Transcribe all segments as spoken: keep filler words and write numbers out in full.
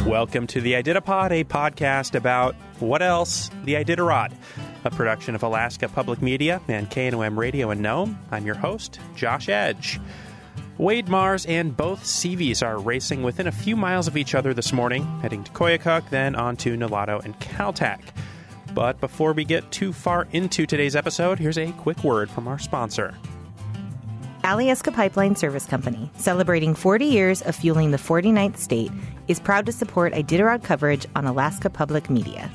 Welcome to the Iditapod, a podcast about what else? The Iditarod, a production of Alaska Public Media and K N O M Radio in Nome. I'm your host, Josh Edge. Wade Mars and both Seavies are racing within a few miles of each other this morning, heading to Koyukuk, then on to Nulato and Caltech. But before we get too far into today's episode, here's a quick word from our sponsor. Alyeska Pipeline Service Company, celebrating forty years of fueling the forty-ninth state, is proud to support Iditarod coverage on Alaska Public Media.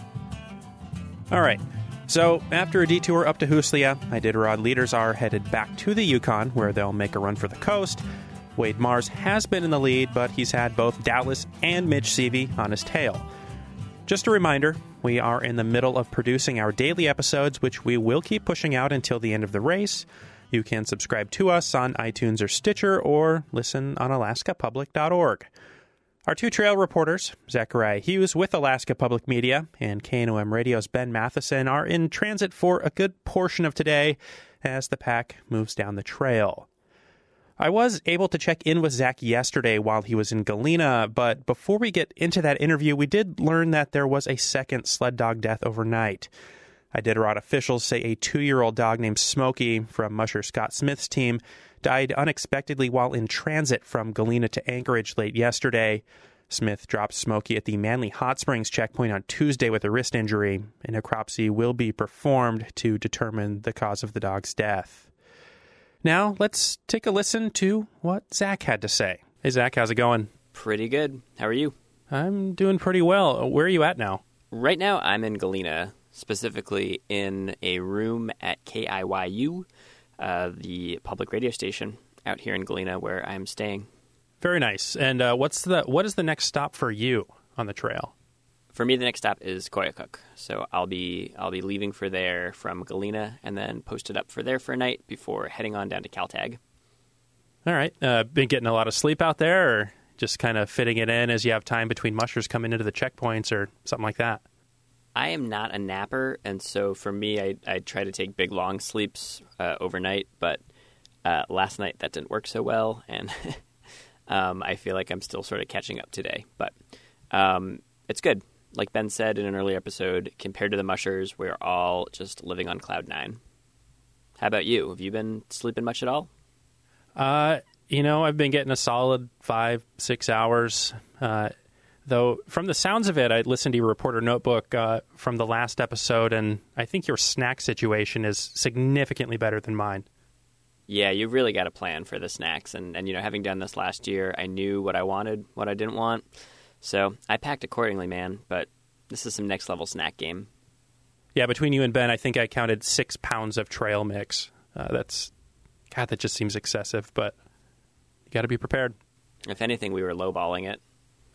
All right. So, after a detour up to Huslia, Iditarod leaders are headed back to the Yukon, where they'll make a run for the coast. Wade Mars has been in the lead, but he's had both Dallas and Mitch Seavey on his tail. Just a reminder, we are in the middle of producing our daily episodes, which we will keep pushing out until the end of the race. You can subscribe to us on iTunes or Stitcher, or listen on alaska public dot org. Our two trail reporters, Zachariah Hughes with Alaska Public Media and K N O M Radio's Ben Matheson, are in transit for a good portion of today as the pack moves down the trail. I was able to check in with Zach yesterday while he was in Galena, but before we get into that interview, we did learn that there was a second sled dog death overnight. Iditarod officials say a two-year-old dog named Smokey from Musher Scott Smith's team died unexpectedly while in transit from Galena to Anchorage late yesterday. Smith dropped Smokey at the Manly Hot Springs checkpoint on Tuesday with a wrist injury. A necropsy will be performed to determine the cause of the dog's death. Now, let's take a listen to what Zach had to say. Hey, Zach, how's it going? Pretty good. How are you? I'm doing pretty well. Where are you at now? Right now, I'm in Galena, specifically in a room at K I Y U, uh, the public radio station out here in Galena where I'm staying. Very nice. And uh, what's the what is the next stop for you on the trail? For me, the next stop is Koyukuk. So I'll be I'll be leaving for there from Galena and then posted up for there for a night before heading on down to Caltech. All right. Uh, been getting a lot of sleep out there, or just kind of fitting it in as you have time between mushers coming into the checkpoints or something like that? I am not a napper, and so for me, I, I try to take big, long sleeps uh, overnight, but uh, last night that didn't work so well, and um, I feel like I'm still sort of catching up today. But um, it's good. Like Ben said in an earlier episode, compared to the mushers, we're all just living on cloud nine. How about you? Have you been sleeping much at all? Uh, you know, I've been getting a solid five, six hours. Uh, though, from the sounds of it, I listened to your reporter notebook uh, from the last episode, and I think your snack situation is significantly better than mine. Yeah, you really got a plan for the snacks. And, and, you know, having done this last year, I knew what I wanted, what I didn't want. So I packed accordingly, man. But this is some next-level snack game. Yeah, between you and Ben, I think I counted six pounds of trail mix. Uh, that's, God, that just seems excessive, but you got to be prepared. If anything, we were lowballing it.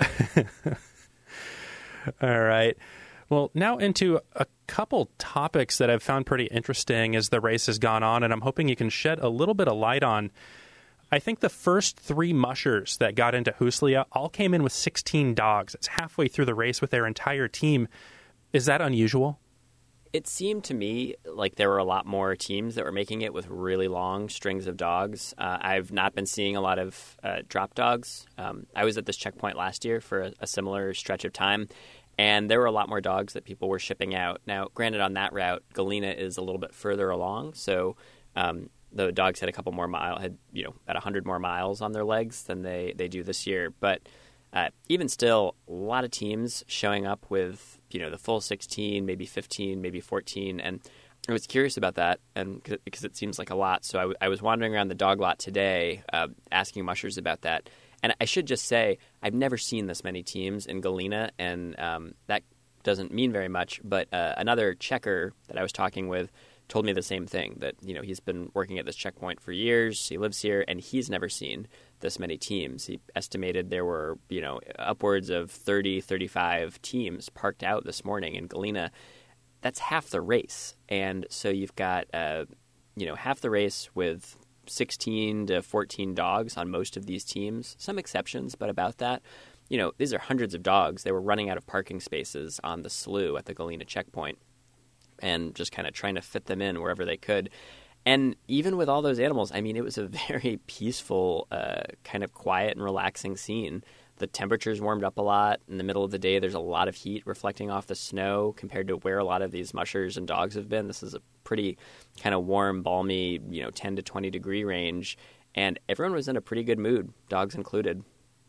All right. Well, now into a couple topics that I've found pretty interesting as the race has gone on, and I'm hoping you can shed a little bit of light on. I think the first three mushers that got into Huslia all came in with sixteen dogs. It's halfway through the race with their entire team. Is that unusual? It seemed to me like there were a lot more teams that were making it with really long strings of dogs. Uh, I've not been seeing a lot of uh, drop dogs. Um, I was at this checkpoint last year for a, a similar stretch of time, and there were a lot more dogs that people were shipping out. Now, granted, on that route, Galena is a little bit further along, so um, the dogs had a couple more miles, had you know about one hundred more miles on their legs than they, they do this year. But uh, even still, a lot of teams showing up with you know, the full sixteen, maybe fifteen, maybe fourteen. And I was curious about that and because it seems like a lot. So I, w- I was wandering around the dog lot today uh, asking mushers about that. And I should just say, I've never seen this many teams in Galena, and um, that doesn't mean very much. But uh, another checker that I was talking with told me the same thing, that, you know, he's been working at this checkpoint for years. He lives here, and he's never seen this many teams. He estimated there were, you know, upwards of thirty, thirty-five teams parked out this morning in Galena. That's half the race. And so you've got, uh, you know, half the race with sixteen to fourteen dogs on most of these teams. Some exceptions, but about that. You know, these are hundreds of dogs. They were running out of parking spaces on the slough at the Galena checkpoint and just kind of trying to fit them in wherever they could. And even with all those animals, I mean, it was a very peaceful, uh, kind of quiet and relaxing scene. the temperatures warmed up a lot. In the middle of the day, there's a lot of heat reflecting off the snow compared to where a lot of these mushers and dogs have been. This is a pretty kind of warm, balmy, you know, ten to twenty degree range. And everyone was in a pretty good mood, dogs included.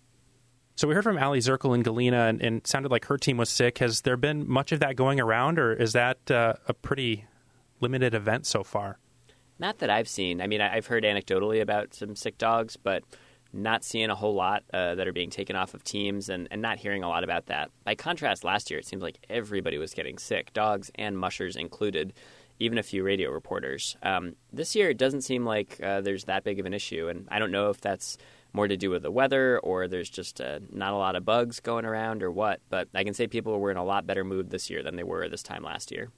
So we heard from Allie Zirkel in Galena, and, and it sounded like her team was sick. Has there been much of that going around, or is that uh, a pretty limited event so far? Not that I've seen. I mean, I've heard anecdotally about some sick dogs, but not seeing a whole lot uh, that are being taken off of teams, and, and not hearing a lot about that. By contrast, last year, it seems like everybody was getting sick, dogs and mushers included, even a few radio reporters. Um, this year, it doesn't seem like uh, there's that big of an issue, and I don't know if that's more to do with the weather or there's just uh, not a lot of bugs going around or what, but I can say people were in a lot better mood this year than they were this time last year.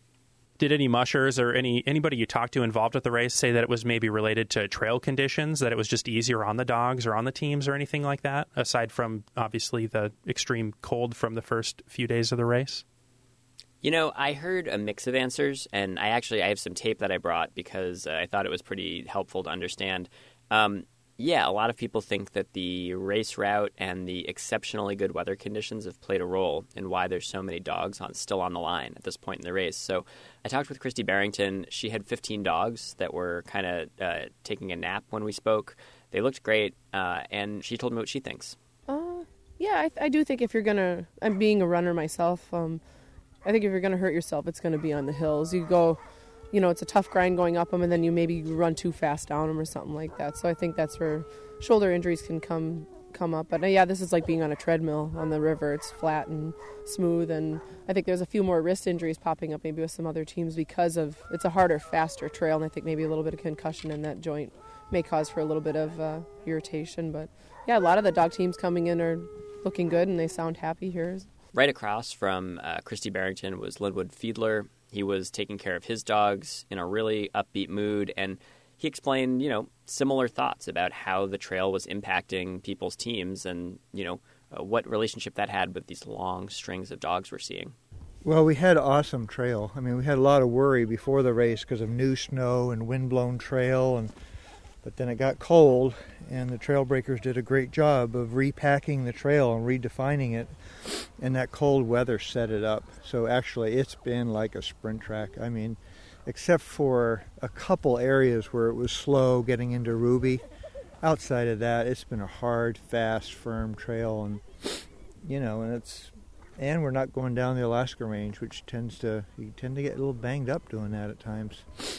Did any mushers or any anybody you talked to involved with the race say that it was maybe related to trail conditions, that it was just easier on the dogs or on the teams or anything like that, aside from obviously the extreme cold from the first few days of the race? You know, I heard a mix of answers, and I actually I have some tape that I brought because uh, I thought it was pretty helpful to understand. Um, yeah, a lot of people think that the race route and the exceptionally good weather conditions have played a role in why there's so many dogs on, still on the line at this point in the race. So I talked with Christy Barrington. She had fifteen dogs that were kind of uh, taking a nap when we spoke. They looked great, uh, and she told me what she thinks. Uh, yeah, I, I do think if you're going to, I'm being a runner myself, um, I think if you're going to hurt yourself, it's going to be on the hills. You go, you know, it's a tough grind going up them, and then you maybe run too fast down them or something like that. So I think that's where shoulder injuries can come come up. But uh, yeah, this is like being on a treadmill on the river. It's flat and smooth, and I think there's a few more wrist injuries popping up maybe with some other teams because of it's a harder, faster trail, and I think maybe a little bit of concussion in that joint may cause for a little bit of uh, irritation. But yeah, a lot of the dog teams coming in are looking good, and they sound happy here. Right across from uh, Christy Barrington was Linwood Fiedler. He was taking care of his dogs in a really upbeat mood, and he explained, you know, similar thoughts about how the trail was impacting people's teams and, you know, uh, what relationship that had with these long strings of dogs we're seeing. Well, we had awesome trail. I mean, we had a lot of worry before the race because of new snow and wind-blown trail, and but then it got cold, and the trail breakers did a great job of repacking the trail and redefining it, and that cold weather set it up. So actually, it's been like a sprint track. I mean, except for a couple areas where it was slow getting into Ruby, outside of that, it's been a hard, fast, firm trail, and you know, and it's and we're not going down the Alaska Range, which tends to you tend to get a little banged up doing that at times.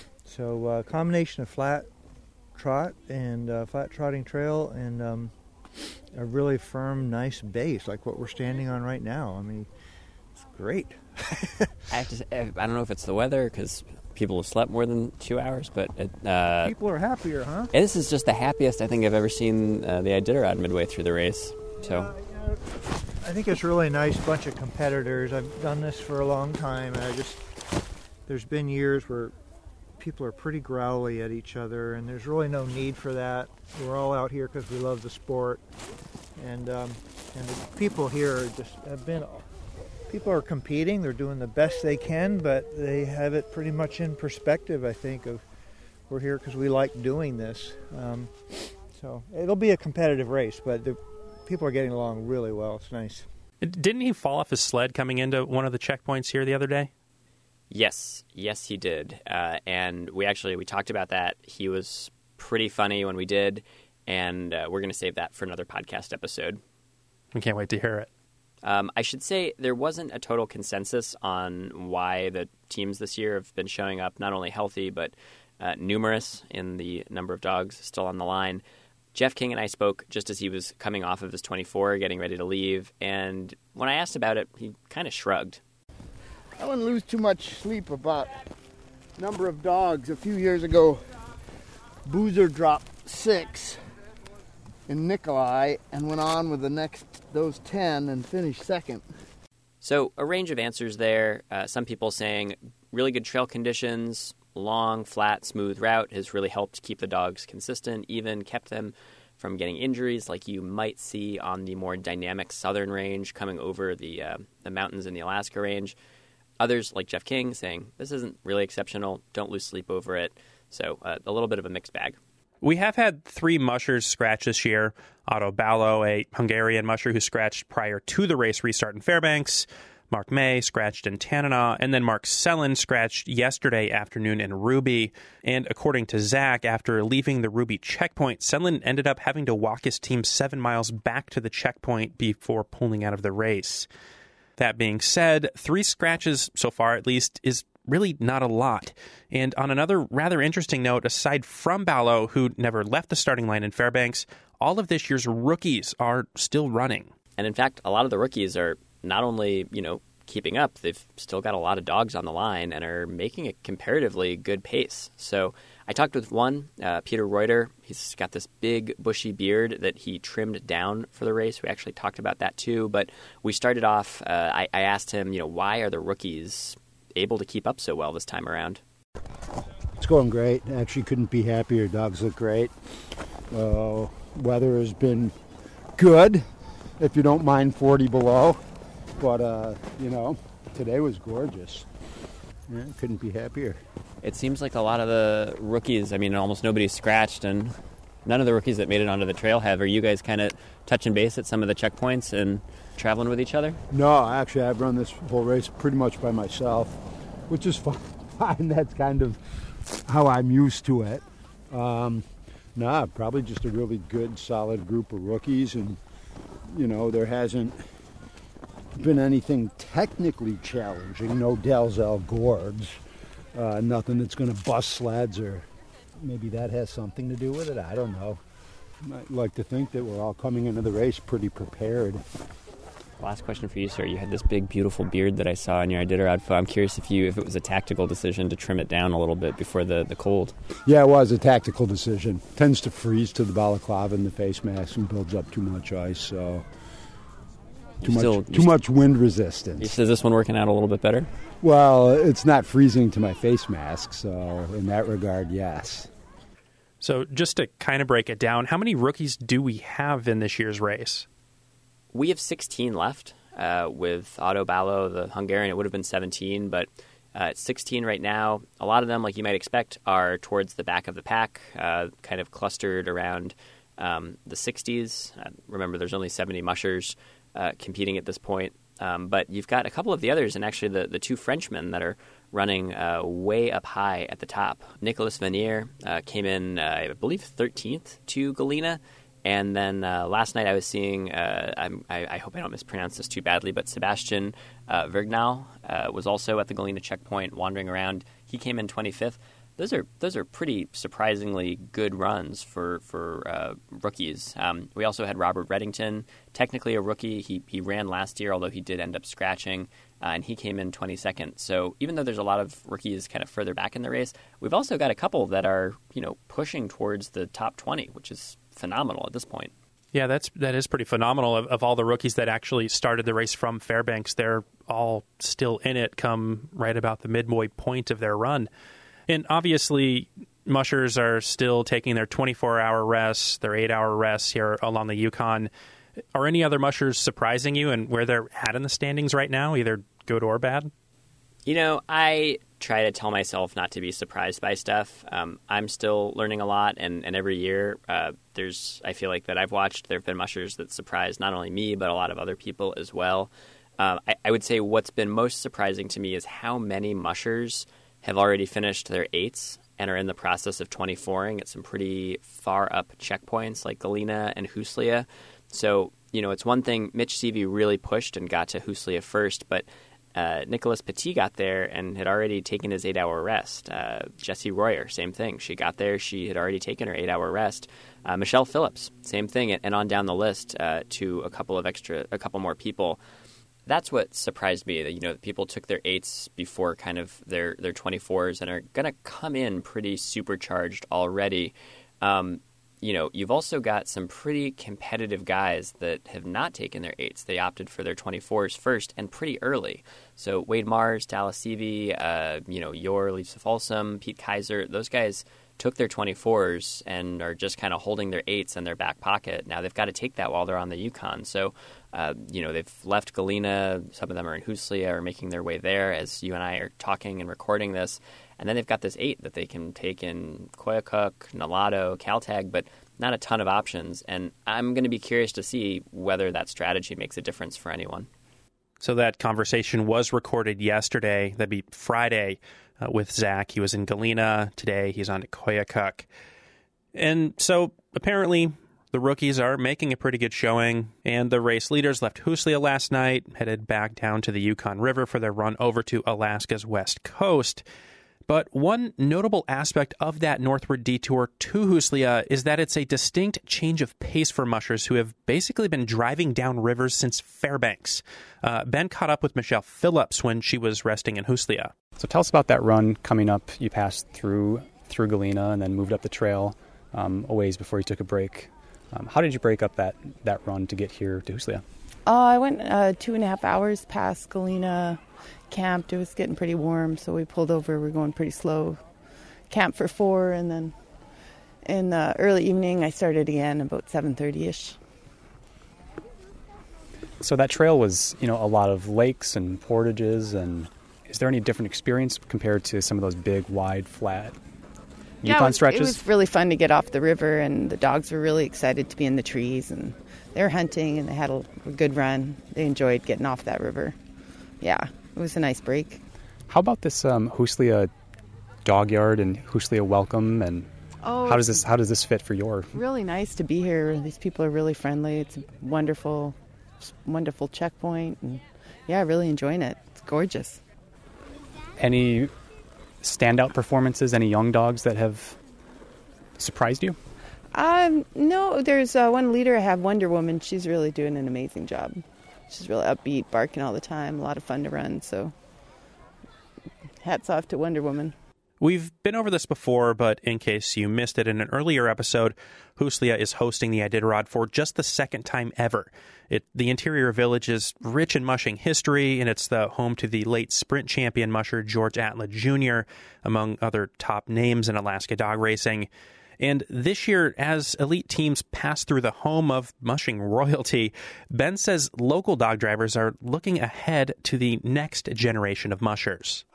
So a uh, combination of flat trot and uh, flat trotting trail and um, a really firm, nice base like what we're standing on right now. I mean, it's great. I have to say, I don't know if it's the weather because people have slept more than two hours, but it, uh, people are happier, huh? This is just the happiest I think I've ever seen uh, the Iditarod midway through the race. So, uh, you know, I think it's really nice bunch of competitors. I've done this for a long time, and I just there's been years where people are pretty growly at each other, and there's really no need for that. We're all out here because we love the sport, and um, and the people here are just have been. People are competing. They're doing the best they can, but they have it pretty much in perspective. I think of we're here because we like doing this. Um, so it'll be a competitive race, but the people are getting along really well. It's nice. Didn't he fall off his sled coming into one of the checkpoints here the other day? Yes, yes, he did. Uh, and we actually, we talked about that. He was pretty funny when we did, and uh, we're going to save that for another podcast episode. We can't wait to hear it. Um, I should say there wasn't a total consensus on why the teams this year have been showing up not only healthy, but uh, numerous in the number of dogs still on the line. Jeff King and I spoke just as he was coming off of his twenty-four, getting ready to leave, and when I asked about it, he kind of shrugged. I wouldn't lose too much sleep about number of dogs. A few years ago, Boozer dropped six in Nikolai and went on with the next those ten and finished second. So a range of answers there. Uh, some people saying really good trail conditions, long, flat, smooth route has really helped keep the dogs consistent, even kept them from getting injuries like you might see on the more dynamic southern range coming over the uh, the mountains in the Alaska Range. Others, like Jeff King, saying this isn't really exceptional, don't lose sleep over it. So uh, a little bit of a mixed bag. We have had three mushers scratch this year. Otto Ballo, a Hungarian musher who scratched prior to the race restart in Fairbanks. Mark May scratched in Tanana, and then Mark Sellen scratched yesterday afternoon in Ruby. And according to Zach, after leaving the Ruby checkpoint, Sellen ended up having to walk his team seven miles back to the checkpoint before pulling out of the race. That being said, three scratches so far at least is really not a lot. And on another rather interesting note, aside from Ballo, who never left the starting line in Fairbanks, all of this year's rookies are still running. And in fact, a lot of the rookies are not only, you know, keeping up, they've still got a lot of dogs on the line and are making a comparatively good pace. So I talked with one, uh, Peter Reuter. He's got this big bushy beard that he trimmed down for the race. We actually talked about that too. But we started off, uh, I, I asked him, you know, why are the rookies able to keep up so well this time around? It's going great. Actually couldn't be happier. Dogs look great. Uh, weather has been good, if you don't mind forty below. But, uh, you know, today was gorgeous. Yeah, couldn't be happier. It seems like a lot of the rookies, I mean, almost nobody's scratched, and none of the rookies that made it onto the trail have. Are you guys kind of touching base at some of the checkpoints and traveling with each other? No, actually, I've run this whole race pretty much by myself, which is fine. That's kind of how I'm used to it. Um, nah, probably just a really good, solid group of rookies, and, you know, there hasn't been anything technically challenging, no Dalzell gourds, uh, nothing that's going to bust sleds, or maybe that has something to do with it. I don't know. I'd like to think that we're all coming into the race pretty prepared. Last question for you, sir. You had this big, beautiful beard that I saw in your Iditarod photo. I'm curious if you if it was a tactical decision to trim it down a little bit before the, the cold. Yeah, it was a tactical decision. Tends to freeze to the balaclava and the face mask and builds up too much ice, so too much still, too much wind resistance. Is this one working out a little bit better? Well, it's not freezing to my face mask, so in that regard, yes. So just to kind of break it down, how many rookies do we have in this year's race? We have sixteen left. Uh, with Otto Ballo, the Hungarian, it would have been seventeen, but uh, it's sixteen right now. A lot of them, like you might expect, are towards the back of the pack, uh, kind of clustered around um, the sixties. Uh, remember, there's only seventy mushers uh, competing at this point. Um, but you've got a couple of the others, and actually the, the two Frenchmen that are running uh, way up high at the top. Nicolas Vanier uh, came in, uh, I believe, thirteenth to Galena. And then uh, last night I was seeing, uh, I'm, I, I hope I don't mispronounce this too badly, but Sebastian uh, Vergnal uh, was also at the Galena checkpoint wandering around. He came in twenty-fifth. Those are those are pretty surprisingly good runs for for uh, rookies. Um, we also had Robert Reddington, technically a rookie. He he ran last year, although he did end up scratching, uh, and he came in twenty-second. So even though there's a lot of rookies kind of further back in the race, we've also got a couple that are, you know, pushing towards the top twenty, which is phenomenal at this point. Yeah, that's that is pretty phenomenal. Of, of all the rookies that actually started the race from Fairbanks, they're all still in it come right about the midway point of their run. And obviously, mushers are still taking their twenty-four hour rests, their eight hour rests here along the Yukon. Are any other mushers surprising you and where they're at in the standings right now, either good or bad? You know, I try to tell myself not to be surprised by stuff. Um, I'm still learning a lot, and, and every year uh, there's, I feel like that I've watched, there have been mushers that surprise not only me, but a lot of other people as well. Uh, I, I would say what's been most surprising to me is how many mushers have already finished their eights and are in the process of twenty-fouring at some pretty far up checkpoints like Galena and Huslia. So, you know, it's one thing, Mitch Seavey really pushed and got to Huslia first, but uh, Nicholas Petit got there and had already taken his eight-hour rest. Uh, Jessie Royer, same thing. She got there, she had already taken her eight-hour rest. Uh, Michelle Phillips, same thing, and on down the list uh, to a couple of extra, a couple more people. That's what surprised me, that, you know, people took their eights before kind of their, their twenty-fours and are going to come in pretty supercharged already. Um, you know, you've also got some pretty competitive guys that have not taken their eights. They opted for their twenty-fours first and pretty early. So Wade Mars, Dallas Seavey, uh, you know, Yor, Lisa Folsom, Pete Kaiser, those guys took their twenty-fours and are just kind of holding their eights in their back pocket. Now they've got to take that while they're on the Yukon. So, uh, you know, they've left Galena. Some of them are in Huslia or making their way there as you and I are talking and recording this. And then they've got this eight that they can take in Koyukuk, Nulato, Caltag, but not a ton of options. And I'm going to be curious to see whether that strategy makes a difference for anyone. So that conversation was recorded yesterday. That'd be Friday uh, with Zach. He was in Galena. Today he's on to Koyukuk. And so apparently the rookies are making a pretty good showing, and the race leaders left Huslia last night, headed back down to the Yukon River for their run over to Alaska's west coast. But one notable aspect of that northward detour to Huslia is that it's a distinct change of pace for mushers who have basically been driving down rivers since Fairbanks. Uh, Ben caught up with Michelle Phillips when she was resting in Huslia. So tell us about that run coming up. You passed through through Galena and then moved up the trail um, a ways before you took a break. Um, how did you break up that, that run to get here to Huslia? Uh, I went uh, two and a half hours past Galena, camped. It was getting pretty warm, so we pulled over. We were going pretty slow. Camped for four, and then in the early evening, I started again about seven thirty-ish. So that trail was, you know, a lot of lakes and portages, and is there any different experience compared to some of those big, wide, flat Yeah, Yukon it was, stretches? it was really fun to get off the river, and the dogs were really excited to be in the trees, and they were hunting, and they had a, a good run. They enjoyed getting off that river. Yeah, it was a nice break. How about this um, Huslia dog yard and Huslia welcome, and Oh, how does this how does this fit for your? Really nice to be here. These people are really friendly. It's a wonderful, wonderful checkpoint, and yeah, really enjoying it. It's gorgeous. Any standout performances? Any young dogs that have surprised you? Um, no, there's uh, one leader I have, Wonder Woman. She's really doing an amazing job. She's really upbeat, barking all the time. A lot of fun to run. So, hats off to Wonder Woman. We've been over this before, but in case you missed it in an earlier episode, Huslia is hosting the Iditarod for just the second time ever. It, the interior village is rich in mushing history, and it's the home to the late sprint champion musher George Atla Junior, among other top names in Alaska dog racing. And this year, as elite teams pass through the home of mushing royalty, Ben says local dog drivers are looking ahead to the next generation of mushers.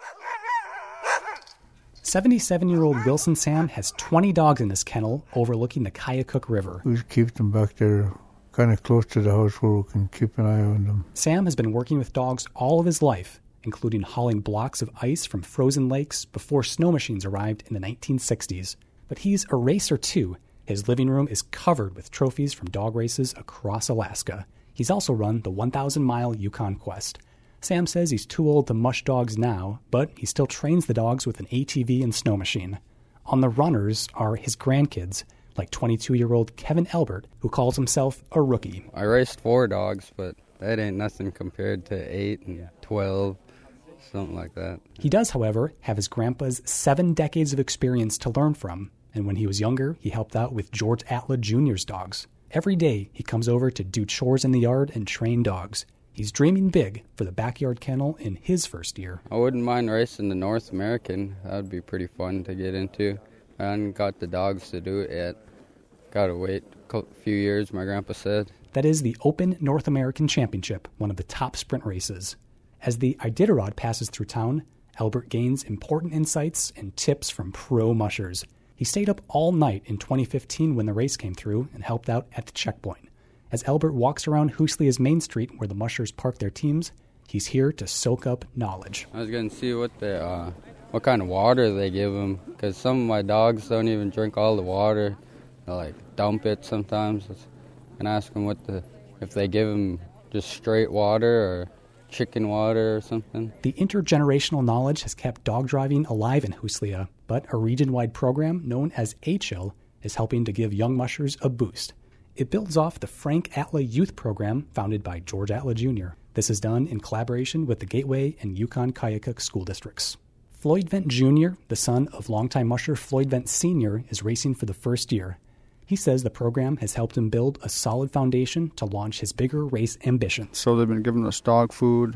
seventy-seven-year-old Wilson Sam has twenty dogs in his kennel overlooking the Koyukuk River. We keep them back there kind of close to the house where we can keep an eye on them. Sam has been working with dogs all of his life, including hauling blocks of ice from frozen lakes before snow machines arrived in the nineteen sixties. But he's a racer too. His living room is covered with trophies from dog races across Alaska. He's also run the one thousand mile Yukon Quest. Sam says he's too old to mush dogs now, but he still trains the dogs with an A T V and snow machine. On the runners are his grandkids, like twenty-two-year-old Kevin Elbert, who calls himself a rookie. I raced four dogs, but that ain't nothing compared to eight and twelve, something like that. He does, however, have his grandpa's seven decades of experience to learn from, and when he was younger, he helped out with George Atla Junior's dogs. Every day, he comes over to do chores in the yard and train dogs. He's dreaming big for the backyard kennel in his first year. I wouldn't mind racing the North American. That would be pretty fun to get into. I haven't got the dogs to do it yet. Gotta wait a few years, my grandpa said. That is the Open North American Championship, one of the top sprint races. As the Iditarod passes through town, Elbert gains important insights and tips from pro mushers. He stayed up all night in twenty fifteen when the race came through and helped out at the checkpoint. As Elbert walks around Huslia's Main Street where the mushers park their teams, he's here to soak up knowledge. I was going to see what the uh, what kind of water they give them, because some of my dogs don't even drink all the water. They like dump it sometimes. And ask them what the if they give them just straight water or chicken water or something. The intergenerational knowledge has kept dog driving alive in Huslia, but a region-wide program known as A C H I L is helping to give young mushers a boost. It builds off the Frank Atla Youth Program founded by George Atla Junior This is done in collaboration with the Gateway and Yukon Koyukuk school districts. Floyd Vent Junior, the son of longtime musher Floyd Vent Senior, is racing for the first year. He says the program has helped him build a solid foundation to launch his bigger race ambitions. So they've been giving us dog food,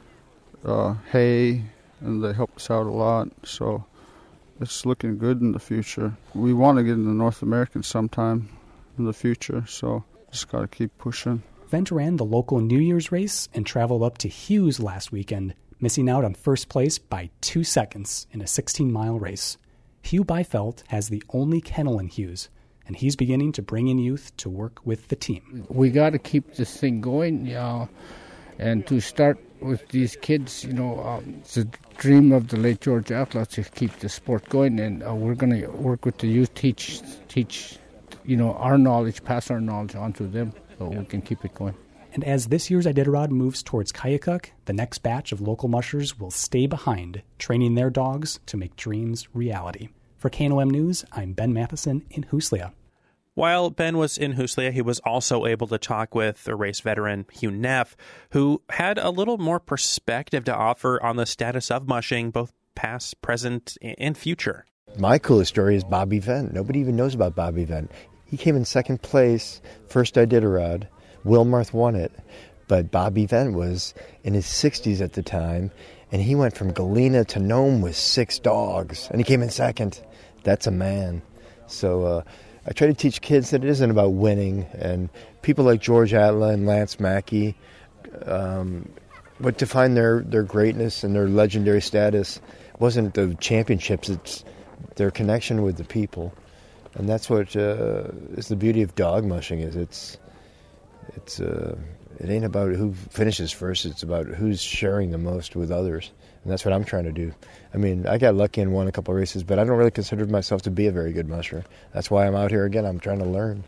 uh, hay, and they help us out a lot. So it's looking good in the future. We want to get into North American sometime in the future, so just got to keep pushing. Vent ran the local New Year's race and traveled up to Hughes last weekend, missing out on first place by two seconds in a sixteen-mile race. Hugh Byfeld has the only kennel in Hughes, and he's beginning to bring in youth to work with the team. We got to keep this thing going, you know, and to start with these kids, you know, um, it's a dream of the late George Atlas to keep the sport going, and uh, we're going to work with the youth, teach, teach, you know, our knowledge, pass our knowledge on to them so yeah. we can keep it going. And as this year's Iditarod moves towards Kayakuk, the next batch of local mushers will stay behind, training their dogs to make dreams reality. For K N O M News, I'm Ben Matheson in Huslia. While Ben was in Huslia, he was also able to talk with a race veteran, Hugh Neff, who had a little more perspective to offer on the status of mushing, both past, present, and future. My coolest story is Bobby Vent. Nobody even knows about Bobby Vent. He came in second place, first Iditarod. Wilmarth won it, but Bobby Vent was in his sixties at the time, and he went from Galena to Nome with six dogs, and he came in second. That's a man. So uh, I try to teach kids that it isn't about winning, and people like George Atla and Lance Mackey, um, what defined their, their greatness and their legendary status wasn't the championships, it's their connection with the people. And that's what uh, is the beauty of dog mushing, is it's It's uh, it ain't about who finishes first. It's about who's sharing the most with others, and that's what I'm trying to do. I mean, I got lucky and won a couple of races, but I don't really consider myself to be a very good musher. That's why I'm out here again. I'm trying to learn.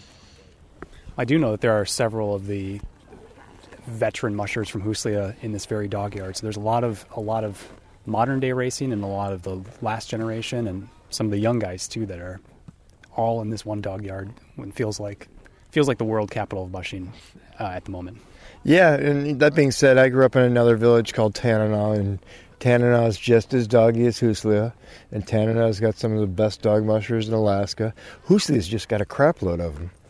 I do know that there are several of the veteran mushers from Huslia in this very dog yard. So there's a lot of a lot of modern day racing and a lot of the last generation, and some of the young guys too that are all in this one dog yard. It feels like. Feels like the world capital of mushing uh, at the moment. Yeah, and that being said, I grew up in another village called Tanana, and Tanana is just as doggy as Huslia, and Tanana's got some of the best dog mushers in Alaska. Huslia's just got a crap load of them,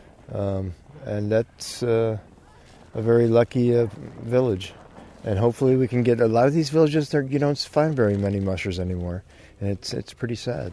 um, and that's uh, a very lucky uh, village. And hopefully we can get a lot of these villages. There, you don't find very many mushers anymore, and it's it's pretty sad.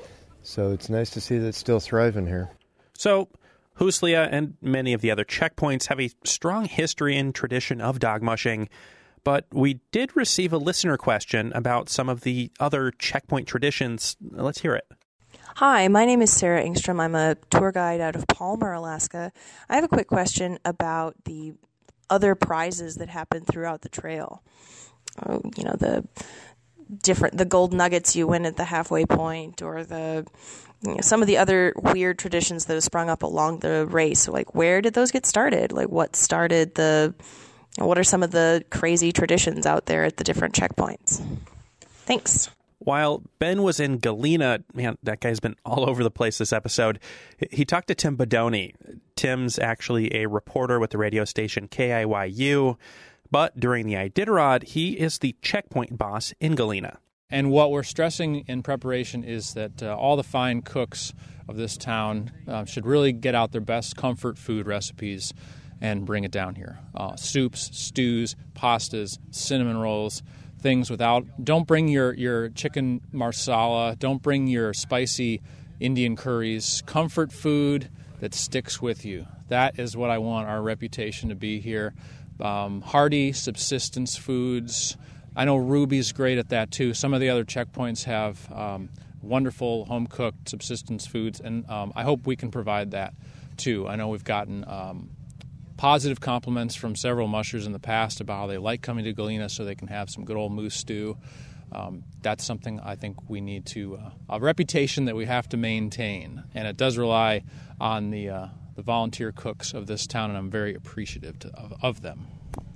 So it's nice to see that it's still thriving here. So Huslia and many of the other checkpoints have a strong history and tradition of dog mushing, but we did receive a listener question about some of the other checkpoint traditions. Let's hear it. Hi, my name is Sarah Engstrom. I'm a tour guide out of Palmer, Alaska. I have a quick question about the other prizes that happen throughout the trail. Uh, you know, the different, the gold nuggets you win at the halfway point, or the You know, some of the other weird traditions that have sprung up along the race. So, like, where did those get started? Like, what started the, you know, what are some of the crazy traditions out there at the different checkpoints? Thanks. While Ben was in Galena, man, that guy's been all over the place this episode, he talked to Tim Bodoni. Tim's actually a reporter with the radio station K I Y U, but during the Iditarod, he is the checkpoint boss in Galena. And what we're stressing in preparation is that uh, all the fine cooks of this town uh, should really get out their best comfort food recipes and bring it down here. Uh, soups, stews, pastas, cinnamon rolls, things without... Don't bring your, your chicken marsala. Don't bring your spicy Indian curries. Comfort food that sticks with you. That is what I want our reputation to be here. Um, hearty subsistence foods. I know Ruby's great at that, too. Some of the other checkpoints have um, wonderful home-cooked subsistence foods, and um, I hope we can provide that, too. I know we've gotten um, positive compliments from several mushers in the past about how they like coming to Galena so they can have some good old moose stew. Um, that's something I think we need to, uh, a reputation that we have to maintain, and it does rely on the, uh, the volunteer cooks of this town, and I'm very appreciative to, of, of them.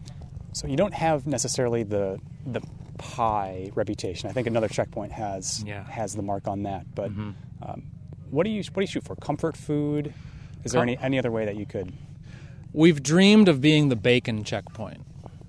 So you don't have necessarily the the pie reputation. I think another checkpoint has yeah. has the mark on that. But mm-hmm. um, what do you what do you shoot for? Comfort food? Is there Com- any any other way that you could? We've dreamed of being the bacon checkpoint.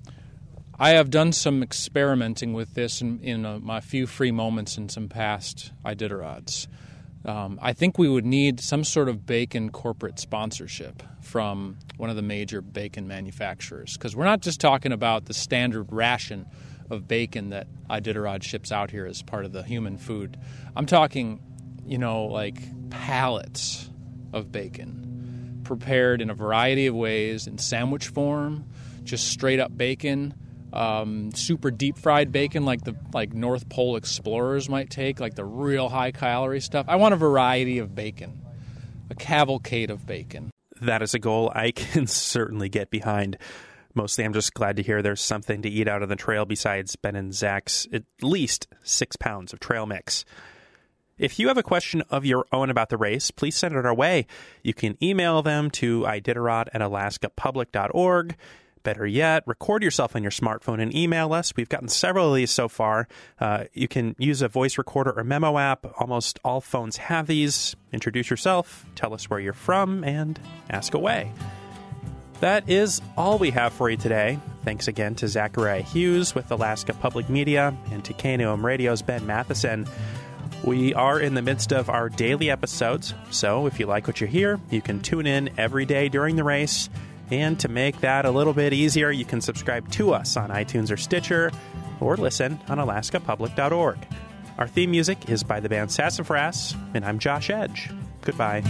I have done some experimenting with this in, in a, my few free moments in some past Iditarods. Um, I think we would need some sort of bacon corporate sponsorship from one of the major bacon manufacturers, because we're not just talking about the standard ration of bacon that Iditarod ships out here as part of the human food. I'm talking, you know, like pallets of bacon prepared in a variety of ways, in sandwich form, just straight up bacon, um, super deep fried bacon like the like North Pole Explorers might take, like the real high calorie stuff. I want a variety of bacon, a cavalcade of bacon. That is a goal I can certainly get behind. Mostly I'm just glad to hear there's something to eat out on the trail besides Ben and Zach's at least six pounds of trail mix. If you have a question of your own about the race, please send it our way. You can email them to iditarod at alaska public dot org. Better yet, record yourself on your smartphone and email us. We've gotten several of these so far. Uh, you can use a voice recorder or memo app. Almost all phones have these. Introduce yourself, tell us where you're from, and ask away. That is all we have for you today. Thanks again to Zachariah Hughes with Alaska Public Media and to K N O M Radio's Ben Matheson. We are in the midst of our daily episodes, so if you like what you hear, you can tune in every day during the race. And to make that a little bit easier, you can subscribe to us on iTunes or Stitcher, or listen on alaska public dot org. Our theme music is by the band Sassafras, and I'm Josh Edge. Goodbye.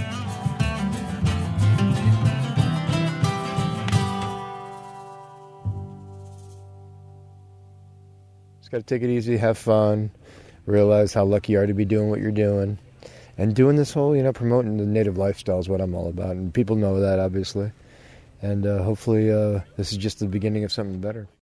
Just got to take it easy, have fun, realize how lucky you are to be doing what you're doing. And doing this whole, you know, promoting the native lifestyle is what I'm all about. And people know that, obviously. And uh, hopefully uh, this is just the beginning of something better.